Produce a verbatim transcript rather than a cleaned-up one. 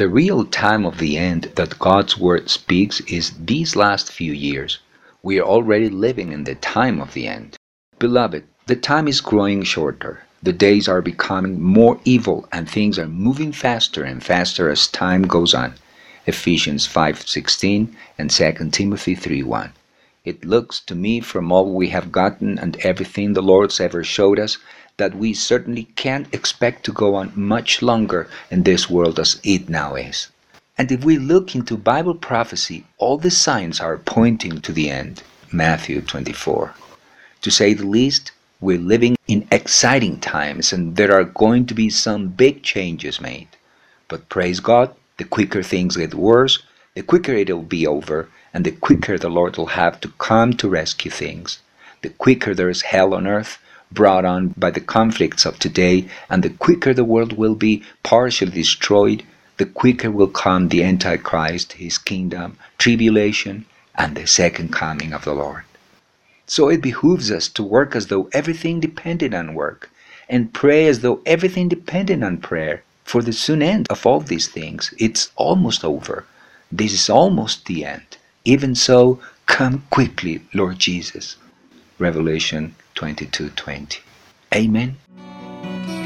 The real time of the end that God's Word speaks is these last few years. We are already living in the time of the end. Beloved, the time is growing shorter. The days are becoming more evil and things are moving faster and faster as time goes on. Ephesians five sixteen and Second Timothy three one. It looks to me from all we have gotten and everything the Lord's ever showed us that we certainly can't expect to go on much longer in this world as it now is. And if we look into Bible prophecy, all the signs are pointing to the end. Matthew twenty-four. To say the least, we're living in exciting times and there are going to be some big changes made. But praise God, the quicker things get worse, the quicker it'll be over, and the quicker the Lord will have to come to rescue things. The quicker there is hell on earth, brought on by the conflicts of today, and the quicker the world will be partially destroyed, the quicker will come the Antichrist, his kingdom, tribulation, and the second coming of the Lord. So it behooves us to work as though everything depended on work, and pray as though everything depended on prayer, for the soon end of all these things. It's almost over. This is almost the end. Even so, come quickly, Lord Jesus. Revelation twenty-two twenty. Amen.